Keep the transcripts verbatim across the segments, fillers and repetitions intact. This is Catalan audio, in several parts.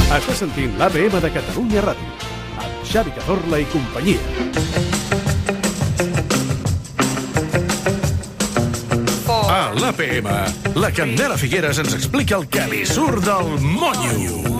Estàs sentint l'A P M de Catalunya Ràdio, amb Xavi Cazorla i companyia. A l'A P M, la Candela Figueres ens explica el que li surt del monyo.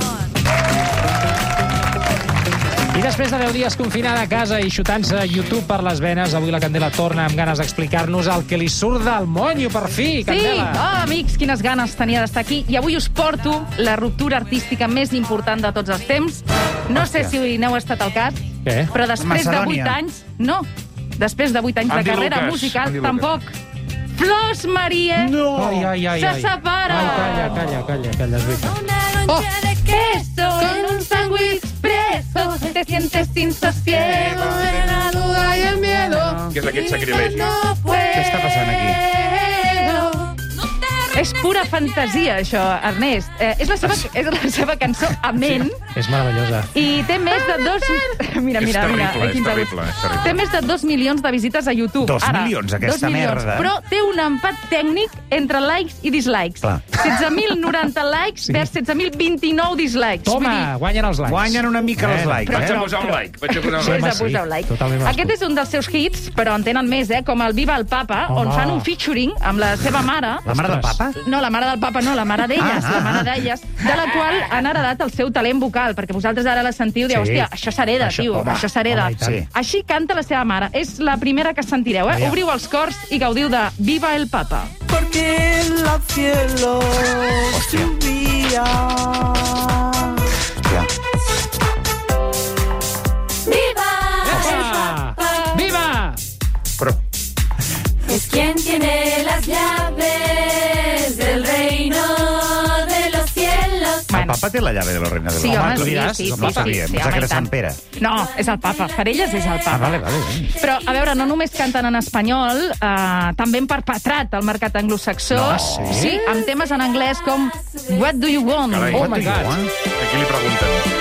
I després de deu dies confinada a casa i xutant-se YouTube per les venes, avui la Candela torna amb ganes d'explicar-nos el que li surt del monyo, per fi, Candela. Sí, oh, amics, quines ganes tenia d'estar aquí. I avui us porto la ruptura artística més important de tots els temps. No Hòstia. sé si n'heu estat al cas, Què? però després de vuit anys... No, després de vuit anys Andy de carrera Lucas, musical, Andy tampoc. Flors Marie No! Ai, ai, ai, se ai. separa. Ai, calla, calla, calla, calla, és veritat. Oh, queso en un sándwich preso, te sientes sin sosiego en la duda y el miedo. Què és aquest sacrilegi? No Què està passant aquí? És pura fantasia, això, Ernest. Eh, és, la seva, és la seva cançó Amén. És meravellosa. I té més de dos... Mira, mira, És terrible, mira. és quins terrible, aguts. és terrible. Té més de dos milions de visites a YouTube. Dos Ara, milions, aquesta dos milions. merda. Però té un empat tècnic entre likes i dislikes. Clar. setze mil noranta likes Sí. vers setze mil vint-i-nou dislikes. Vull Toma, dir, guanyen els likes. Guanyen una mica els Bueno, likes, Vaig eh? a posar un like. Vaig a posar un Sí, like. home, Pues a posar un like. totalment merescut. Aquest és un dels seus hits, però en tenen més, eh? Com el Viva el Papa, Home. on fan un featuring amb la seva mare. La mare del papa? No, la mare del papa no, la mare d'elles, Ah, ah, la mare ah. d'elles, de la qual han heredat el seu talent vocal, perquè vosaltres ara la sentiu i dieu, Sí. hòstia, això s'hereda, Això, tio, home, això s'hereda. home, i tant. Sí. Així canta la seva mare. És la primera que sentireu, eh? Aviam. Obriu els cors i gaudiu de Viva el Papa. Porque en el cielo Hòstia. subía. Ja. Opa! Viva! Però Es quien tiene las llaves del reino de los cielos. el papa té la llave de la reina de Sí, l'Home. home, tu sí, diràs, sí, sí, no sí, ho sabia, sí, pensava home, que era i tant. Sant Pere. No, és el papa. Per elles és el papa. Ah, vale, vale. Però, a veure, no només canten en espanyol, eh, també han perpetrat el mercat anglosaxó. No, sí? Sí, amb temes en anglès com What do you want? Carai. Oh What my do you God. want? Aquí li pregunten.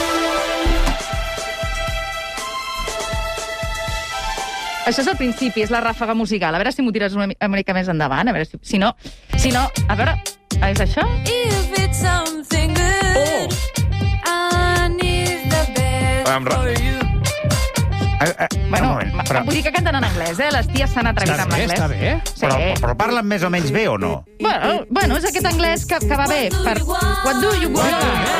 Això és el principi, és la ràfaga musical. A veure si m'ho tires una mi- una mica més endavant. A veure si... Si no... Si no... A veure... És això? If it's something good, I need the best Va, amb ra- for you. Eh, eh, Bueno, un moment, ma- però, vull dir que canten en anglès, eh? Les ties s'han atrevit Està amb bé, l'anglès. està bé. Sí. però, però parlen més o menys bé o no? Bueno, bueno, és aquest anglès que, que va bé per... What do you want?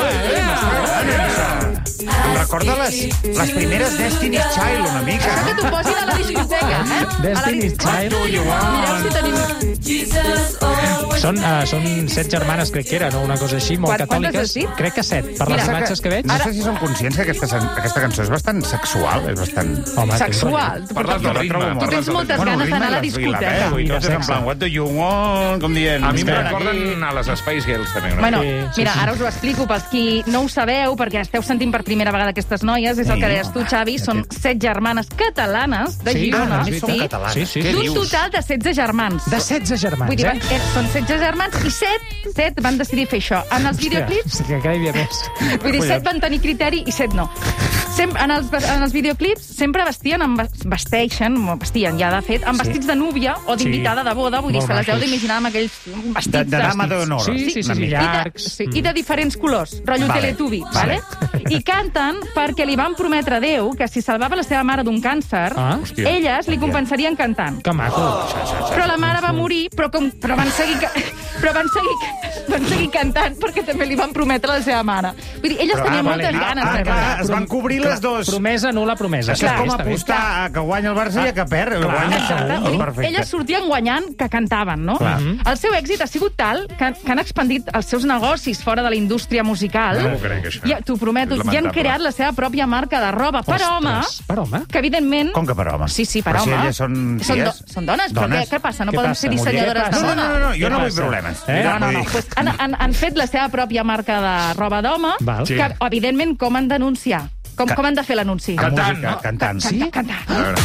Em recorda les, les primeres Destiny's Child una mica. Que t'ho posin a la discoteca, eh? Destiny's Child. Mireu si tenim... Jesus always Són, uh, són set germanes, crec que eren, o una cosa així, molt Quant- quantes catòliques. has dit? Crec que set, per Mira, les imatges que veig. No sé si són conscients que aquesta, sen- aquesta cançó és bastant sexual, és bastant... Home, Sexual. Parles del ritme. Tu Tu tens moltes Bueno, ganes ritme d'anar a la i la discoteca. veu i I de tot és en sexe. plan, what do you want? Com dient... A mi em "Espera, recorden a les Spice Girls, també. Una Bueno, Sí, sí, mira, sí. ara us ho explico pels qui no ho sabeu, perquè esteu sentint per primera vegada aquestes noies, és el Sí, que deies tu, home, Xavi, són set germanes catalanes de Girona, sí, són catalanes. Sí, sí. Què d'un dius? total de setze germans. De setze germans, Vull dir, eh? van, eh, són setze germans i set, set van decidir fer això. En els videoclips, Hòstia, que cada dia més. vull dir, set van tenir criteri i set no. Sem en, els, en els videoclips sempre vestien, amb, vesteixen, o vestien ja de fet, amb Sí. vestits de núvia o d'invitada de boda, vull dir, Molt se les heu macos. d'imaginar amb aquells vestits De, de dama d'honor. Sí, sí, sí, una sí, mica. I de, llargs. sí, i de diferents colors, rotllo Vale. Teletubby, vale? I canten perquè li van prometre a Déu que si salvava la seva mare d'un càncer, Ah. Hòstia. elles li compensarien cantant. Que maco. Però la mare va morir, però, com, però van seguir ca- però van seguir, van seguir cantant perquè també li van prometre a la seva mare. Vull dir, elles Però, tenien ah, vale. moltes Ah, ganes ah, de clar, cantar. es van cobrir les dos. Promesa, nul·la promesa. Això és Clar, com està bé. apostar a que guanya el Barça i a que perd. Clar, Guanya clar, segur. Vull dir, Perfecte. elles sortien guanyant que cantaven, no? Clar. El seu èxit ha sigut tal que, que han expandit els seus negocis fora de la indústria musical. No m'ho crec, això. Ja, t'ho prometo, És i han lamentable. creat la seva pròpia marca de roba per Ostres, home, Per home? que evidentment... Com que per home? Sí, sí, per però home. si elles són Són, ties? són dones, però Dones. què, què passa? No Què poden passa? ser dissenyadores Què de passa? No, moda? no, no, no, jo Què no vull passa? problemes. Eh? Mira, No, no, vull no. dir- Pues han, han, han fet la seva pròpia marca de roba d'home, Val. Sí. que, evidentment, com han d'anunciar? Com, com han de fer l'anunci? Amb Cantant, música, no? Cantant. Canta, Sí? canta. A veure.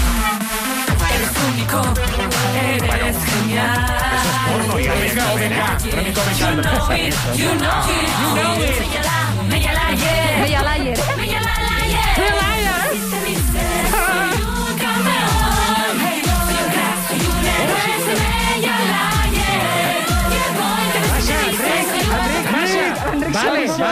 eres único, eres genial. Porno, ja Una ves, mica, a O B veure. K. Una mica O B K. You know it, you know it, you know it. Mella la, yeah. Meia Layer. Mella la, yeah. Meia Layer. Dice mi ser, soy un campeón. Soy un crack, soy un héroe, soy Mella la, yeah. Yeah, boy, que me dice mi ser, soy un Vale, vale,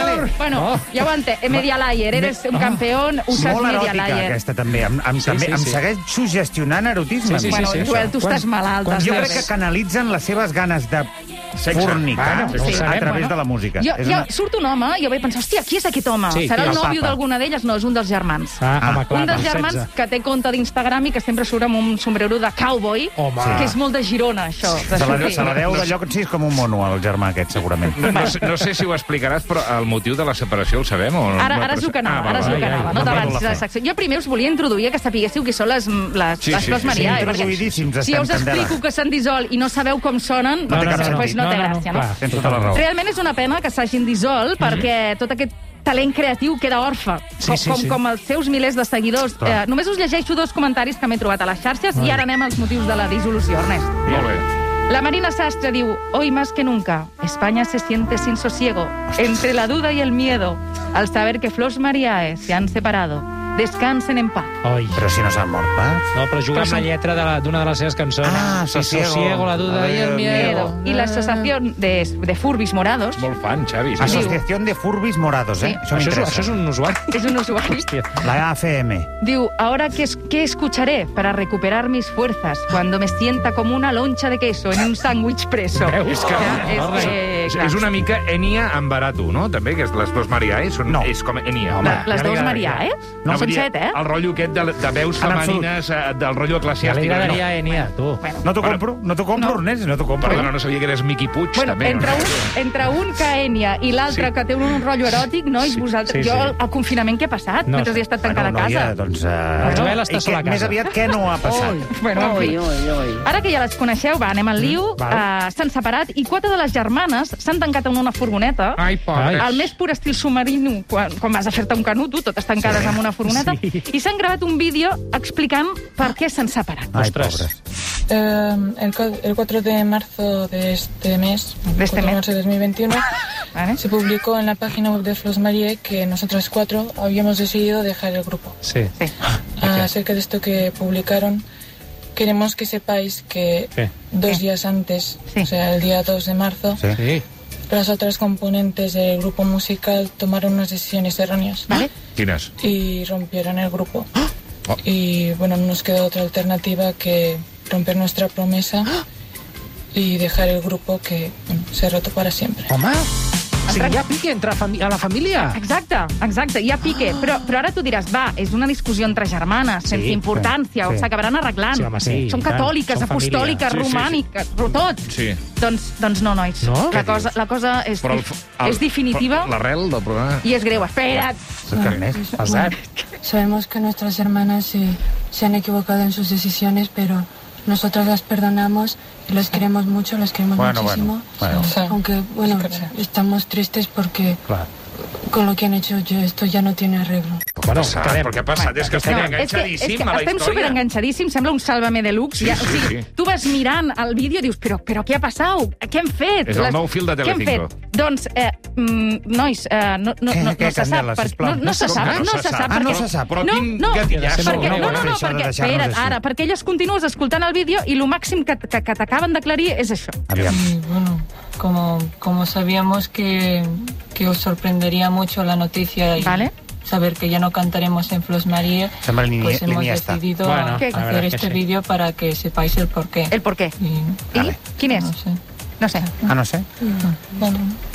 vale. Bueno, Oh. ja ho entenc. Media Layer, eres un campeón, usas Molt Media eròtica, Layer. aquesta, també. Em, em, Sí, també, sí, em sí. segueix suggestionant erotisme. Sí, sí, Bueno, sí, sí, Joel, això. tu estàs malalt. quan- Jo estàs crec que canalitzen les seves ganes de Sexe. fornicar Bueno, sí. a través Bueno. de la música. Jo, És ja, una- surt un home i jo vaig pensar, hòstia, qui és aquest home? Sí, Serà qui el és? nòvio Papa. d'alguna d'elles? No, és un dels germans. Ah, home, clar, un dels per germans setze. que té compte d'Instagram i que sempre surt amb un sombrero de cowboy, Home. que és molt de Girona, això. De Se la, sortir. se la deu d'allò que sí, és com un mono, el germà aquest, segurament. No, no, sé- no sé si ho explicaràs, però el motiu de la separació el sabem? O no? Ara, No, ara és el que Ah, anava, val, ara és el val. que ai, anava. ai, No no t'avancis perdo de la la fe. secció. Jo primer us volia introduir que sapiguéssiu qui són les, les, Sí, les sí, flors sí, Marià. sí. eh, perquè Introduïdíssims si estem, us explico Candela. que s'han dissolt i no sabeu com sonen, No té cap doncs sentit. pues no té gràcia, no? clar, Tens tota la raó. Realment és una pena que s'hagin dissolt perquè tot aquest talent creatiu queda orfe. Sí, com, sí, com, sí. com els seus milers de seguidors. Eh, només us llegeixo dos comentaris que m'he trobat a les xarxes i ara anem als motius de la dissolució, Ernest. Molt bé. La Marina Sastre diu, hoy más que nunca, España se siente sin sosiego, entre la duda y el miedo, al saber que Flors Mariae se han separado. Descansen en paz. Oi. Però si no s'han mort pas. No, però juga Però amb la són- lletra de la- d'una de, les seves cançons. Ah, Sí, Sosiego. Sosiego, la duda y el miedo. Y la asociación de, de Furbis Morados Molt fan, Xavi. Sí. Asociación de Furbis Morados, eh? Sí. Això Això és, m'interessa. això és un usuari. es un usuario. Hòstia. La A F M. Diu, ahora qué, es- qué escucharé para recuperar mis fuerzas cuando me sienta como una loncha de queso en un sándwich preso. Veus? És que, Ja, és no, que, és, clar. és una mica Enia amb Baratu, no? També, que és les dos Mariae, són, No. és com Enia. Home, La- les ja li dues agradaria. Maria, eh? No, No, vull dir, Senset, eh? El rotllo aquest de, de veus En absolut. femenines, eh, del rotllo Ja li eclesiàstic. agradaria no. a Enia, tu. Bueno, No t'ho Bueno, compro, no t'ho compro, no. Ernest, no t'ho compro. Perdona, no sabia que eres Miqui Puig, bueno també. entre, un, entre un que Enya i l'altre Sí. que té un, un rotllo eròtic, nois, Sí, vosaltres... sí, jo, sí. el, el confinament que ha passat, No. mentre he estat tancada Bueno, a casa? noia, doncs... Uh, El Joel està i sol a què- casa. Més aviat, què no ha passat? Bueno, en fi. Ara que ja les coneixeu, va, anem al liu. val. Uh, S'han separat i quatre de les germanes s'han tancat en una furgoneta. Ai, pobres. Al més pur estil submarino, quan, quan vas a fer-te un canut, tu, totes tancades en una furgoneta, Sí. i s'han gravat un vídeo explicant per què s'han separat. Ai, Ostres. pobres. Eh, el, cu- el cuatro de marzo de este mes, De este cuatro de mes. marzo de dos mil veintiuno, ¿Vale? se publicó en la página web de Flors Mariae que nosotras cuatro habíamos decidido dejar el grupo. Sí. Sí. Acerca de esto que publicaron, queremos que sepáis que ¿Qué? dos ¿Qué? días antes, Sí. o sea, el día dos de marzo, Sí. Sí. las otras componentes del grupo musical tomaron unas decisiones erróneas ¿Vale? Quines? y rompieron el grupo. Oh. Y bueno, no nos queda otra alternativa que romper nuestra promesa y dejar el grupo que bueno, se ha roto para siempre. Home, o sigui, hi ha pique entre fami a la família. Exacte, exacte, hi ha pique. Però, però ara tu diràs, va, és una discussió entre germanes, sense Sí, importància, sí. o s'acabaran arreglant. Sí, home, sí, Són i tant, catòliques, són família. apostòliques, Sí, sí, sí. romàniques, tot. Sí. Doncs, doncs no, nois. No? La Què cosa, la cosa és, Però el, el, és definitiva però L'arrel del programa... i és greu. Espera't! Saps que Ernest? Pesat. Sabemos que nuestras hermanas se, se han equivocado en sus decisiones, pero nosotras las perdonamos y las queremos mucho, las queremos Bueno, muchísimo. bueno, bueno. Aunque, bueno, estamos tristes porque Clar. con lo que han hecho yo, esto ya no tiene arreglo. Bueno, Passat, quedem. però què ha passat? És que estem No, és que, és enganxadíssim que a la estem història. superenganxadíssims, sembla un Sálvame Deluxe. Sí, ja, sí, o sigui, sí. tu vas mirant el vídeo i dius, però, però què ha passat? Què hem fet? És el nou fil de Què hem Telecinco. fet? Doncs, eh, mm, nois, eh, no, no, Què, no, què, no se sap. Candela, Per, sisplau? no, no se Com sap, que no se sap. Ah, no perquè- se sap. Però no, quin no, gatillasso. perquè, no, no, no, no, Això de perquè, deixar-nos espera't, així. ara, perquè elles continues escoltant el vídeo i el màxim que, que, que t'acaben d'aclarir és això. Aviam. Y bueno, como, como sabíamos que, que os sorprendería mucho la noticia y Vale. saber que ya no cantaremos en Flors Mariae, Sembla l'Ini- pues hemos l'Iniesta. decidido Bueno, ¿Qué? la verdad hacer es que este sí. vídeo para que sepáis el porqué. El per què. Y, I? Vale. Quin és? no sé. No sé. Ah, no sé. Bueno,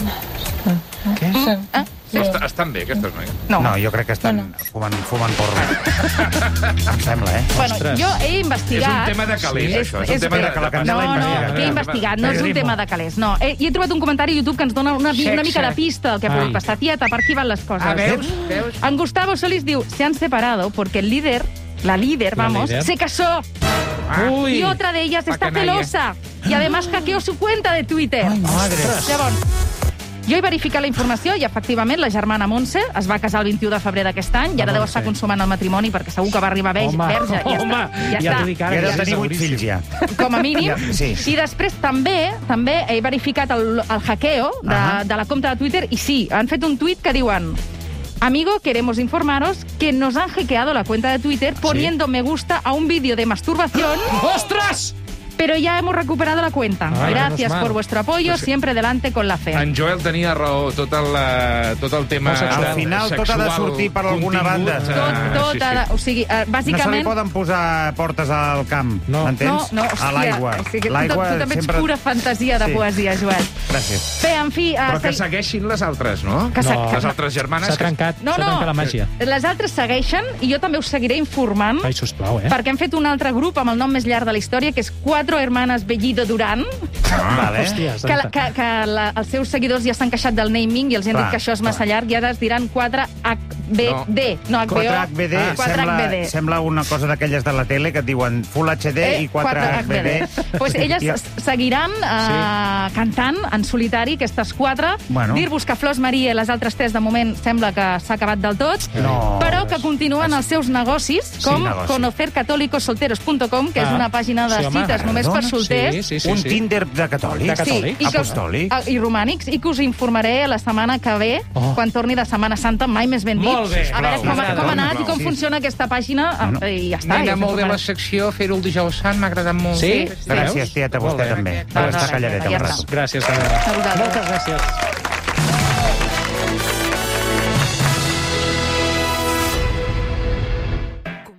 Què? sí. Ah, sí? Est estan bé, aquestes noies. No. No, jo crec que estan fumant, fumant porro. Em sembla, eh? Bueno, Ostres. jo he És investigat... un tema de calés, Sí, això. És, és- un tema és- de, que la Candela No, no, investiga. que he investigat, no és un Periodismo. tema de calés, no. Eh, I he trobat un comentari a YouTube que ens dona una, una Sexe. mica de pista del que ha Ai. pogut passar. Tieta, per aquí van les coses. Ah, veus? Veus? En Gustavo Solís diu, se han separado porque el líder, la líder, La vamos, líder. se casó Ui. y otra de ellas La está canalla. celosa y además hackeó su cuenta de Twitter. Ai, madre. Llavors, jo he verificat la informació i, efectivament, la germana Montse es va casar el vint-i-u de febrer d'aquest any i ara La deu Montse. estar consumant el matrimoni perquè segur que va arribar ve Home, verge. Ja home, està, ja, ja està. t'ho dic I ara. ara ja de tenir vuit seguríssim. fills ja. Com a mínim. Ja, sí. I després també també he verificat el, el hackeo de, Ahà. de la compta de Twitter i sí, han fet un tuit que diuen: Amigo, queremos informaros que nos han hackeado la cuenta de Twitter poniendo me gusta a un vídeo de masturbación Ostres! pero ya hemos recuperado la cuenta. Ay, Gracias menos mal. por vuestro apoyo, Pues sí. siempre delante con la fe. En Joel tenia raó, tot el, eh, tot el tema Molt sexual. Al final tot ha de sexual, sortir per alguna contingut, banda. eh, Tot, tot sí, ha de, sí. o sigui, eh, No se li bàsicament... poden posar portes al camp, No. m'entens? No, no, hòstia, A l'aigua. o sigui, L'aigua tu, tu també ets sempre... pura fantasia de Sí. poesia, Joel. Gràcies. Bé, en fi... Però Uh, que segueixin les altres, no? Que se- No. que- Les altres germanes... S'ha que- trencat, No, s'ha no. trencat la màgia. Les altres segueixen i jo també us seguiré informant. Ai, sisplau, eh? Perquè hem fet un altre grup amb el nom més llarg de la història, que és Cuatro Hermanas Bellido Durán, Ah, vale. Hòstia, que, la- que, que la, els seus seguidors ja s'han queixat del naming i els han Clar, dit que això és massa llarg i ara es diran quatre H B D. No, H B O. quatre H B D quatre sembla, H B D. sembla una cosa d'aquelles de la tele que et diuen Full H D i quatre H B D. Pues elles I- s- seguiran uh, cantant en solitari aquestes quatre. Bueno. Dir-vos que Flors Maria i les altres tres de moment sembla que s'ha acabat del tot, No. però que continuen els seus negocis, com negoci. conocer católicos solteros punto com, que és Ah. una pàgina de Sí, home, cites només per perdona. solters. Sí, sí, sí. Un sí. Tinder de catòlics. De catòlics. i que- Apostòlics. ah, I romànics, i que us informaré la setmana que ve, Oh. quan torni de Setmana Santa, mai més ben dit. Molt bé. A veure Sisplau, com, ha- m'agrada. com ha anat i com Sí. funciona aquesta pàgina, Bueno. i ja està. Nena, ja molt bé la s'informarà. secció, fer-ho el dijous sant, m'ha agradat molt. Sí? Sí. Gràcies, tieta, Molt vostè bé. també. No, Però no, està ja calladeta està. un rato. Gràcies, senyora. A vosaltres. Moltes gràcies.